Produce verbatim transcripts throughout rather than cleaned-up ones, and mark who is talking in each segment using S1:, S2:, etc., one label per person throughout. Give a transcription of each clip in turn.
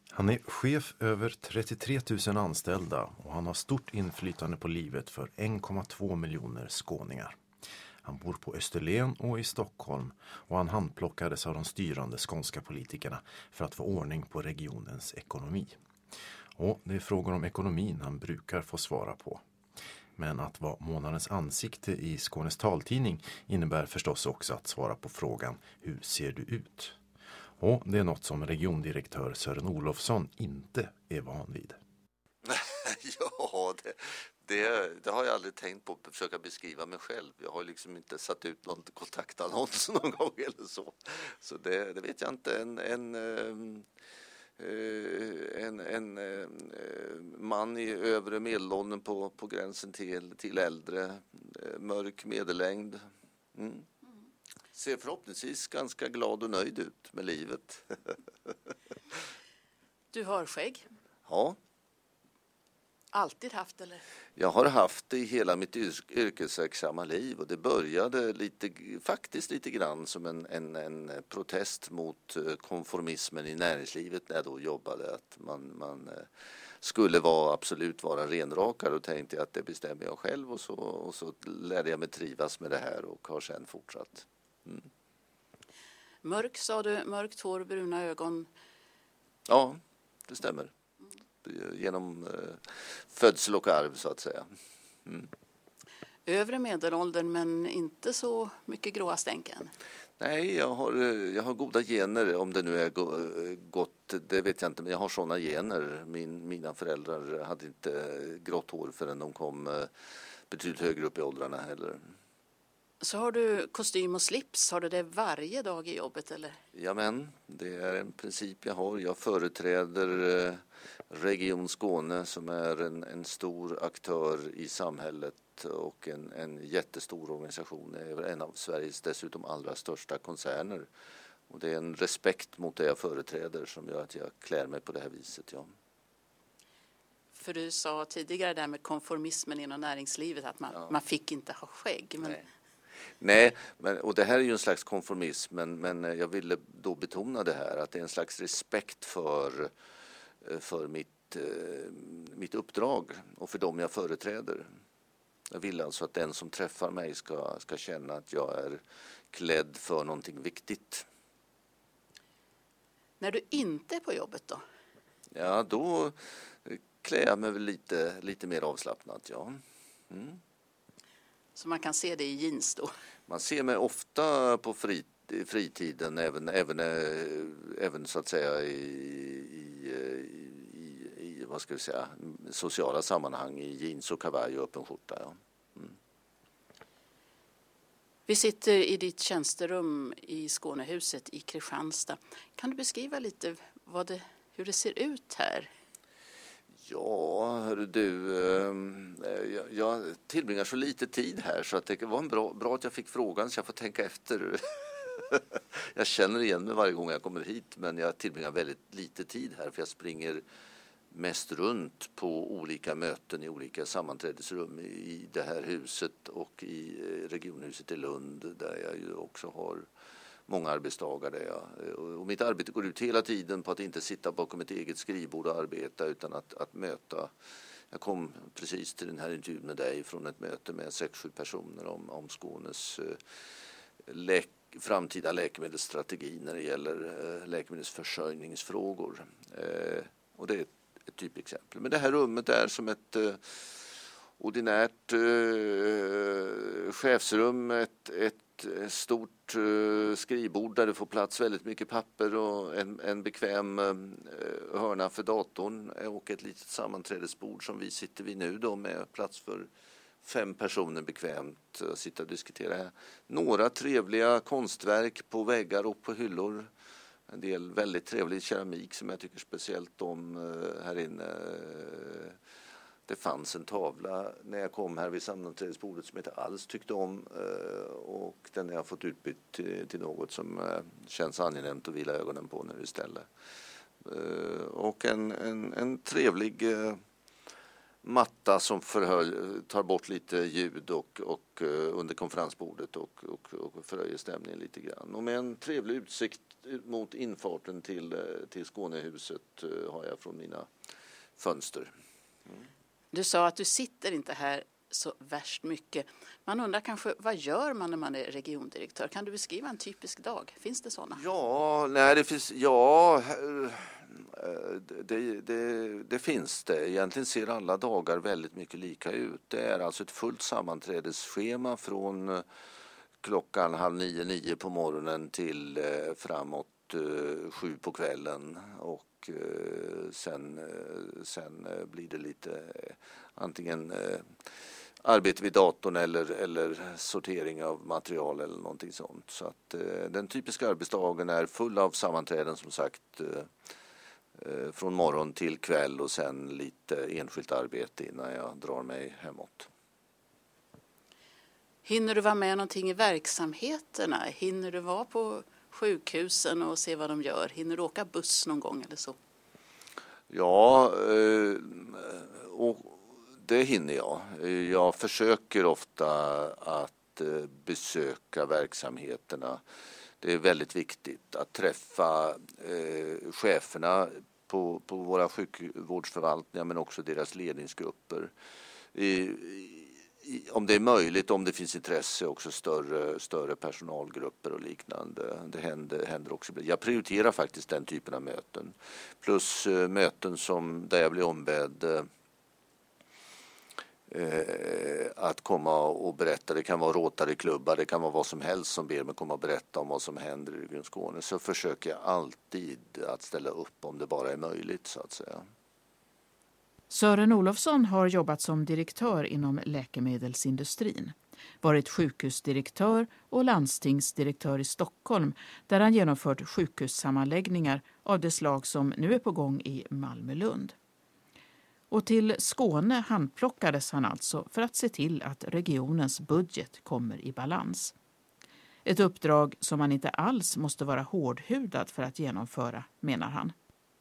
S1: Han är chef över trettiotre tusen anställda och han har stort inflytande på livet för en komma två miljoner skåningar. Han bor på Österlen och i Stockholm och han handplockades av de styrande skånska politikerna för att få ordning på regionens ekonomi. Och det är frågor om ekonomin han brukar få svara på. Men att vara månadens ansikte i Skånes taltidning innebär förstås också att svara på frågan hur ser du ut? Och det är något som regiondirektör Sören Olofsson inte är van vid.
S2: Ja, det, det, det har jag aldrig tänkt på att försöka beskriva mig själv. Jag har liksom inte satt ut någon kontaktannons någon gång eller så. Så det, det vet jag inte. En, en, en, en, en man i övre medelåldern på, på gränsen till, till äldre, mörk medellängd. Mm. Ser förhoppningsvis ganska glad och nöjd ut med livet.
S3: Du har skägg?
S2: Ja.
S3: Alltid haft eller?
S2: Jag har haft det i hela mitt yrkesverksamma liv och det började lite, faktiskt lite grann som en, en, en protest mot konformismen i näringslivet när jag då jobbade. Att man, man skulle vara, absolut vara renrakare och tänkte att det bestämmer jag själv och så, och så lärde jag mig trivas med det här och har sedan fortsatt. Mm.
S3: Mörk sa du, mörkt hår, bruna ögon.
S2: Ja, det stämmer. Genom eh, födsel och arv så att säga. Mm.
S3: Övre medelåldern men inte så mycket gråa stänken.
S2: Nej, jag har, jag har goda gener, om det nu är gott, det vet jag inte, men jag har sådana gener. Min, mina föräldrar hade inte grått hår förrän de kom betydligt högre upp i åldrarna heller.
S3: Så har du kostym och slips, har du det varje dag i jobbet eller?
S2: Ja men, det är en princip jag har. Jag företräder Region Skåne som är en, en stor aktör i samhället och en, en jättestor organisation. Det är en av Sveriges dessutom allra största koncerner. Och det är en respekt mot det jag företräder som gör att jag klär mig på det här viset, ja.
S3: För du sa tidigare där med konformismen inom näringslivet att man, ja. man fick inte ha skägg. Men...
S2: Nej. Nej, men, och det här är ju en slags konformism, men, men jag ville då betona det här att det är en slags respekt för, för mitt, mitt uppdrag och för dem jag företräder. Jag vill alltså att den som träffar mig ska, ska känna att jag är klädd för någonting viktigt.
S3: När du inte är på jobbet då?
S2: Ja, då klär jag mig väl lite, lite mer avslappnat, ja. Mm.
S3: Så man kan se det i jeans då? Man
S2: ser mig ofta på frit, fritiden, även, även, även så att säga i, i, i, i vad ska vi säga, sociala sammanhang, i jeans och kavaj och öppen skjorta. Ja. Mm.
S3: Vi sitter i ditt tjänsterum i Skånehuset i Kristianstad. Kan du beskriva lite vad det, hur det ser ut här?
S2: Ja, hörru du, eh, jag, jag tillbringar så lite tid här så att det var en bra, bra att jag fick frågan så jag får tänka efter. Jag känner igen mig varje gång jag kommer hit, men jag tillbringar väldigt lite tid här för jag springer mest runt på olika möten i olika sammanträdesrum i det här huset och i regionhuset i Lund där jag ju också har många arbetsdagar där jag, och mitt arbete går ut hela tiden på att inte sitta bakom ett eget skrivbord och arbeta utan att, att möta. Jag kom precis till den här intervjun med dig från ett möte med sex sju personer om, om Skånes eh, läk, framtida läkemedelsstrategi när det gäller eh, läkemedelsförsörjningsfrågor. Eh, och det är ett, ett typexempel. Men det här rummet är som ett eh, ordinärt eh, chefsrum, ett, ett stort uh, skrivbord där det får plats väldigt mycket papper och en, en bekväm uh, hörna för datorn och ett litet sammanträdesbord som vi sitter vid nu då med plats för fem personer bekvämt att sitta och diskutera här. Några trevliga konstverk på väggar och på hyllor. En del väldigt trevlig keramik som jag tycker speciellt om uh, här inne. Det fanns en tavla när jag kom här vid sammanträdesbordet som jag inte alls tyckte om och den har jag fått utbytt till, till något som känns angenämt att vila ögonen på nu istället. Och en, en, en trevlig matta som förhöll, tar bort lite ljud och, och under konferensbordet och, och, och förhöjer stämningen lite grann. Och med en trevlig utsikt mot infarten till, till Skånehuset har jag från mina fönster. Mm.
S3: Du sa att du sitter inte här så värst mycket. Man undrar kanske, vad gör man när man är regiondirektör? Kan du beskriva en typisk dag? Finns det sådana?
S2: Ja, nej, det finns, ja, det, det, det finns det. Egentligen ser alla dagar väldigt mycket lika ut. Det är alltså ett fullt sammanträdesschema från klockan halv nio, nio på morgonen till eh, framåt eh, sju på kvällen. Och eh, sen, eh, sen eh, blir det lite eh, antingen eh, arbete vid datorn eller, eller sortering av material eller någonting sånt. Så att eh, den typiska arbetsdagen är full av sammanträden som sagt eh, eh, från morgon till kväll och sen lite enskilt arbete innan jag drar mig hemåt.
S3: Hinner du vara med någonting i verksamheterna? Hinner du vara på sjukhusen och se vad de gör? Hinner du åka buss någon gång eller så?
S2: Ja, eh, och det hinner jag. Jag försöker ofta att besöka verksamheterna. Det är väldigt viktigt att träffa eh, cheferna på, på våra sjukvårdsförvaltningar men också deras ledningsgrupper. I, i, om det är möjligt, om det finns intresse, också större, större personalgrupper och liknande. Det händer, händer också. Jag prioriterar faktiskt den typen av möten. Plus eh, möten som, där jag blir ombedd eh, att komma och berätta. Det kan vara Rotary-klubbar, det kan vara vad som helst som ber mig komma och berätta om vad som händer i Region Skåne. Så försöker jag alltid att ställa upp om det bara är möjligt så att säga.
S4: Sören Olofsson har jobbat som direktör inom läkemedelsindustrin. Varit sjukhusdirektör och landstingsdirektör i Stockholm där han genomfört sjukhussammanläggningar av det slag som nu är på gång i Malmö-Lund. Och till Skåne handplockades han alltså för att se till att regionens budget kommer i balans. Ett uppdrag som man inte alls måste vara hårdhudad för att genomföra, menar han.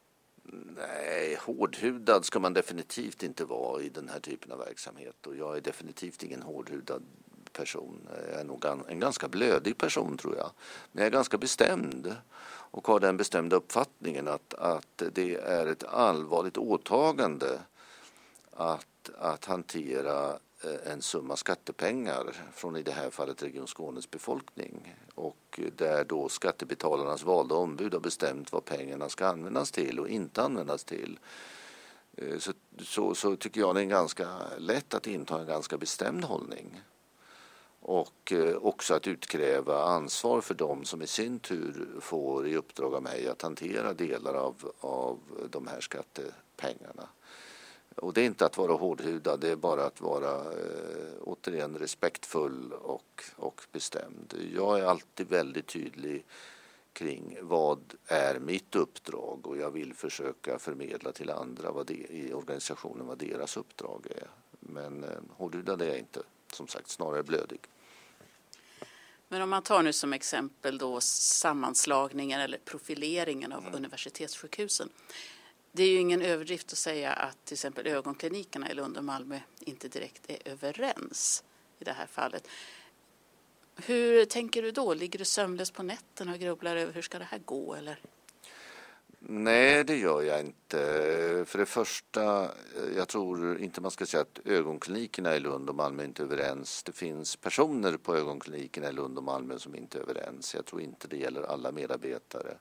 S2: Nej, hårdhudad ska man definitivt inte vara i den här typen av verksamhet. Och jag är definitivt ingen hårdhudad person. Jag är nog en ganska blödig person tror jag. Men jag är ganska bestämd och har den bestämda uppfattningen att, att det är ett allvarligt åtagande att, att hantera en summa skattepengar från i det här fallet Region Skånes befolkning och där då skattebetalarnas valda ombud har bestämt vad pengarna ska användas till och inte användas till. Så, så, så tycker jag det är ganska lätt att inta en ganska bestämd hållning och också att utkräva ansvar för dem som i sin tur får i uppdrag av mig att hantera delar av, av de här skattepengarna. Och det är inte att vara hårdhudad, det är bara att vara eh, återigen respektfull och, och bestämd. Jag är alltid väldigt tydlig kring vad är mitt uppdrag och jag vill försöka förmedla till andra vad det, i organisationen vad deras uppdrag är. Men eh, hårdhudad är jag inte, som sagt, snarare blödig.
S3: Men om man tar nu som exempel då sammanslagningen eller profileringen av mm. universitetssjukhusen. Det är ju ingen överdrift att säga att till exempel ögonklinikerna i Lund och Malmö inte direkt är överens i det här fallet. Hur tänker du då? Ligger du sömnlös på nätterna och grubblar över hur ska det här gå? Eller?
S2: Nej, det gör jag inte. För det första, jag tror inte man ska säga att ögonklinikerna i Lund och Malmö inte är överens. Det finns personer på ögonklinikerna i Lund och Malmö som inte är överens. Jag tror inte det gäller alla medarbetare.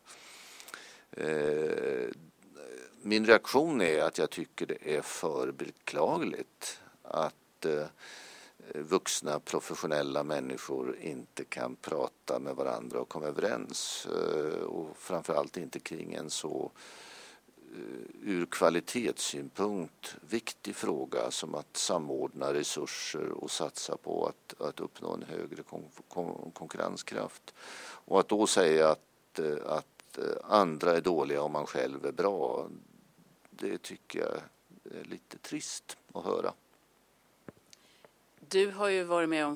S2: Min reaktion är att jag tycker det är för beklagligt att vuxna professionella människor inte kan prata med varandra och komma överens och framförallt inte kring en så ur kvalitetssynpunkt viktig fråga som att samordna resurser och satsa på att, att uppnå en högre kon- kon- konkurrenskraft. Och att då säga att, att andra är dåliga och man själv är bra, det tycker jag är lite trist att höra.
S3: Du har ju varit med om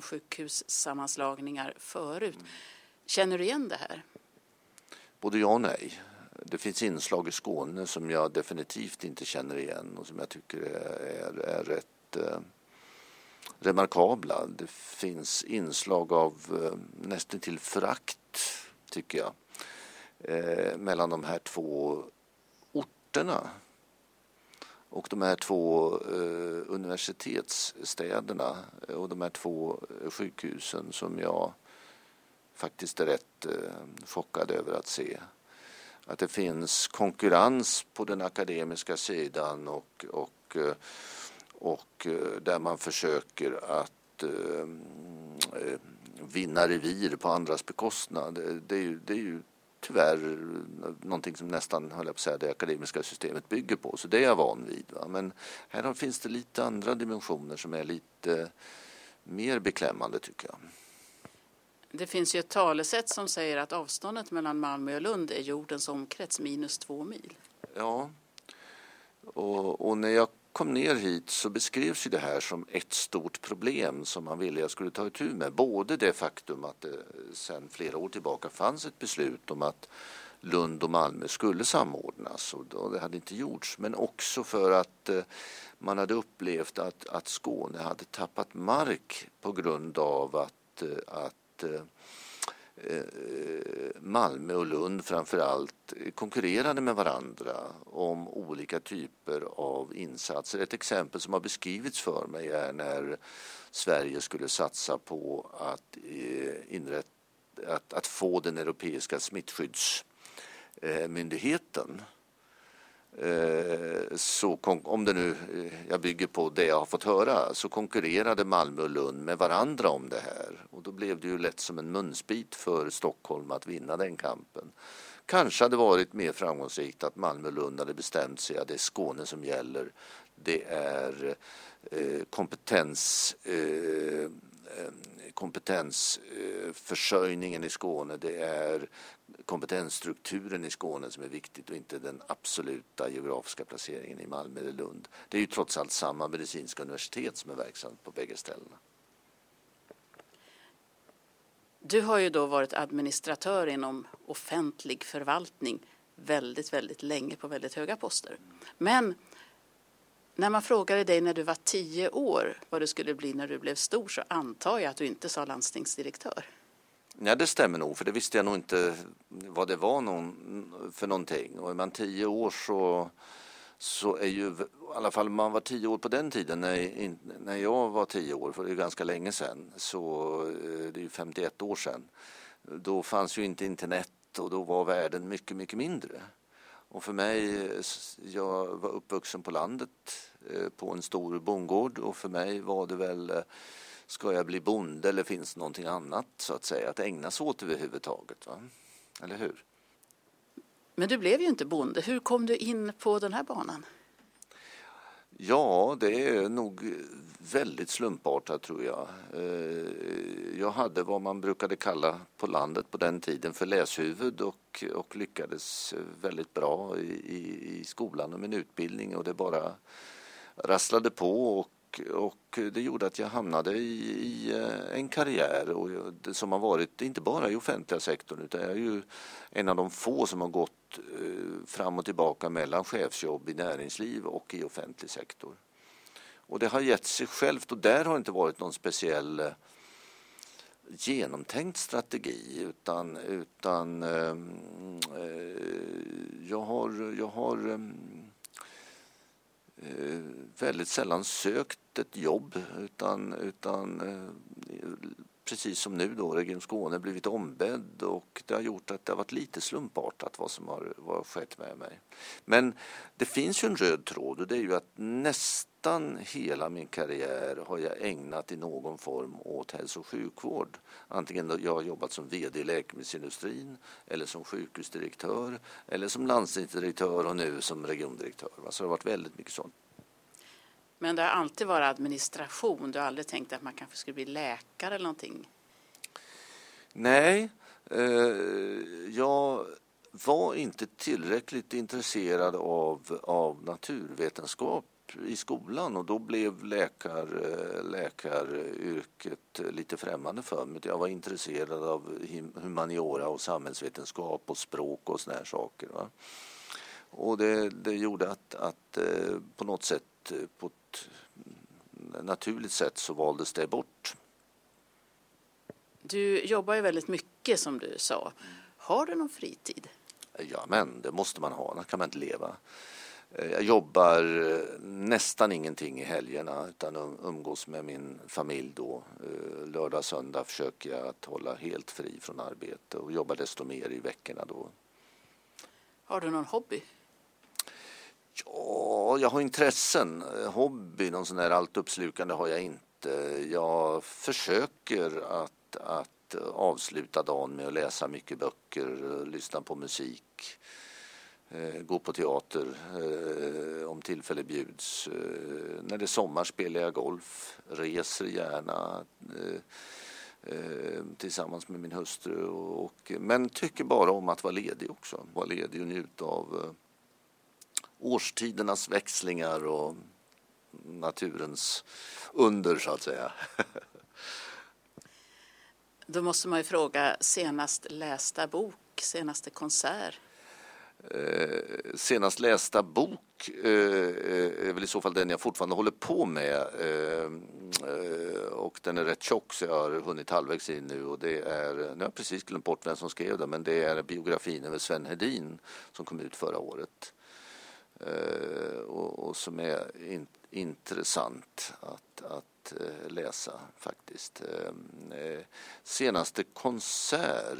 S3: sjukhussammanslagningar förut. Känner du igen det här?
S2: Både ja och nej. det finns inslag i Skåne som jag definitivt inte känner igen och som jag tycker är, är, är rätt eh, remarkabla. Det finns inslag av eh, nästan till förakt, tycker jag, eh, mellan de här två orterna och de här två eh, universitetsstäderna och de här två sjukhusen som jag faktiskt är rätt eh, chockad över att se. Att det finns konkurrens på den akademiska sidan och, och, och där man försöker att eh, vinna revir på andras bekostnad. Det, det, är ju, det är ju tyvärr någonting som nästan, höll jag på att säga, det akademiska systemet bygger på. Så det är jag van vid. Va? Men här finns det lite andra dimensioner som är lite mer beklämmande, tycker jag.
S3: Det finns ju ett talesätt som säger att avståndet mellan Malmö och Lund är jordens omkrets minus två mil.
S2: Ja, och, och när jag kom ner hit så beskrevs ju det här som ett stort problem som man ville jag skulle ta itu med. Både det faktum att det sedan flera år tillbaka fanns ett beslut om att Lund och Malmö skulle samordnas och det hade inte gjorts. Men också för att man hade upplevt att, att Skåne hade tappat mark på grund av att, att Malmö och Lund framförallt konkurrerade med varandra om olika typer av insatser. Ett exempel som har beskrivits för mig är när Sverige skulle satsa på att, inrätta, att, att få den europeiska smittskyddsmyndigheten. Så om det nu, jag bygger på det jag har fått höra, så konkurrerade Malmö och Lund med varandra om det här. Och då blev det ju lätt som en munsbit för Stockholm att vinna den kampen. Kanske hade varit mer framgångsrikt att Malmö och Lund hade bestämt sig att det är Skåne som gäller. Det är eh, kompetens... Eh, kompetensförsörjningen i Skåne, det är kompetensstrukturen i Skåne som är viktigt och inte den absoluta geografiska placeringen i Malmö eller Lund. Det är ju trots allt samma medicinska universitet som är verksamt på bägge ställena.
S3: Du har ju då varit administratör inom offentlig förvaltning väldigt, väldigt länge på väldigt höga poster. Men när man frågade dig när du var tio år vad det skulle bli när du blev stor så antar jag att du inte sa landstingsdirektör.
S2: Ja, det stämmer nog, för det visste jag nog inte vad det var någon, för någonting. Och är man tio år så, så är ju, i alla fall man var tio år på den tiden, när, när jag var tio år, för det är ganska länge sedan, så det är ju femtioett år sedan. Då fanns ju inte internet och då var världen mycket, mycket mindre. Och för mig, jag var uppvuxen på landet på en stor bondgård och för mig var det väl, ska jag bli bonde eller finns det någonting annat så att säga att ägna sig åt överhuvudtaget, va? Eller hur?
S3: Men du blev ju inte bonde. Hur kom du in på den här banan?
S2: Ja, det är nog väldigt slumpartat tror jag. Jag hade vad man brukade kalla på landet på den tiden för läshuvud och, och lyckades väldigt bra i, i, i skolan och min utbildning och det bara rasslade på och, och det gjorde att jag hamnade i, i en karriär och det som har varit inte bara i offentliga sektorn utan jag är ju en av de få som har gått fram och tillbaka mellan chefsjobb i näringsliv och i offentlig sektor. Och det har gett sig självt och där har inte varit någon speciell genomtänkt strategi utan, utan eh, jag har, jag har eh, väldigt sällan sökt ett jobb utan, utan eh, precis som nu då, Region Skåne blivit ombedd och det har gjort att det har varit lite slumpartat vad som har, vad har skett med mig. Men det finns ju en röd tråd och det är ju att nästan hela min karriär har jag ägnat i någon form åt hälso- och sjukvård. Antingen då jag har jobbat som vd i läkemedelsindustrin eller som sjukhusdirektör eller som landstingsdirektör och nu som regiondirektör. Så det har varit väldigt mycket sånt.
S3: Men det har alltid varit administration. Du har aldrig tänkt att man kanske skulle bli läkare eller någonting?
S2: Nej, eh, jag var inte tillräckligt intresserad av, av naturvetenskap i skolan och då blev läkar, läkaryrket lite främmande för mig. Jag var intresserad av humaniora och samhällsvetenskap och språk och såna här saker. Va? Och det, det gjorde att, att på något sätt, på ett naturligt sätt så valdes det bort.
S3: Du jobbar ju väldigt mycket som du sa. Har du någon fritid?
S2: Ja, men det måste man ha, annars kan man inte leva. Jag jobbar nästan ingenting i helgerna utan umgås med min familj då. Lördag, söndag försöker jag att hålla helt fri från arbete och jobbar desto mer i veckorna då.
S3: Har du någon hobby?
S2: Ja, jag har intressen. Hobby, någon sån här allt uppslukande har jag inte. Jag försöker att, att avsluta dagen med att läsa mycket böcker, lyssna på musik, gå på teater om tillfälle bjuds. När det är sommar spelar jag golf, reser gärna tillsammans med min hustru. Och, men tycker bara om att vara ledig också. Vara ledig och njuta av årstidernas växlingar och naturens under så att säga.
S3: Då måste man ju fråga, senast lästa bok, senaste konsert?
S2: Eh, senast lästa bok eh, är väl i så fall den jag fortfarande håller på med. Eh, eh, och den är rätt tjock så jag har hunnit halvvägs in nu. Och det är, nu har jag precis glömt bort vem som skrev det, men det är biografin över Sven Hedin som kom ut förra året. Eh, och, och som är in, intressant att, att eh, läsa faktiskt. Eh, senaste konsert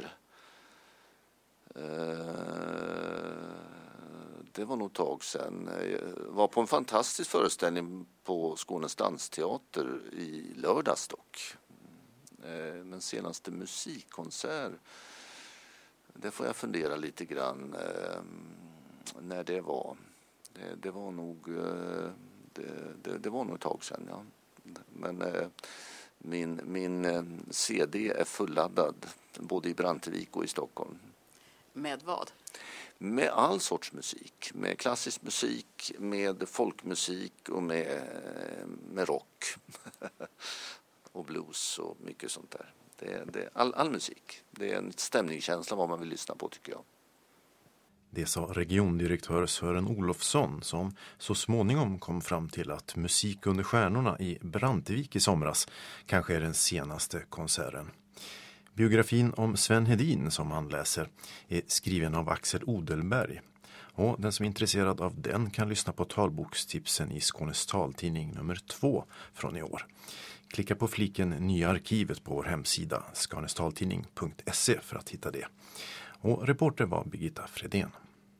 S2: eh, det var nog ett tag sedan. Jag var på en fantastisk föreställning på Skånes dansteater i lördags dock. Eh, men senaste musikkonsert, det får jag fundera lite grann eh, när det var. Det, det var nog det, det, det var nog ett tag sedan, ja. Men eh, min, min eh, C D är fulladdad både i Brantevik och i Stockholm.
S3: Med vad?
S2: Med all sorts musik. Med klassisk musik, med folkmusik och med, med rock. Och blues och mycket sånt där. Det, det, all, all musik. Det är en stämningskänsla vad man vill lyssna på tycker jag.
S1: Det sa regiondirektör Sören Olofsson som så småningom kom fram till att Musik under stjärnorna i Brantevik i somras kanske är den senaste konserten. Biografin om Sven Hedin som han läser är skriven av Axel Odelberg. Och den som är intresserad av den kan lyssna på talbokstipsen i Skånes taltidning nummer två från i år. Klicka på fliken Nya arkivet på vår hemsida skanestaltidning punkt se för att hitta det. Och reporter var Birgitta Fredén.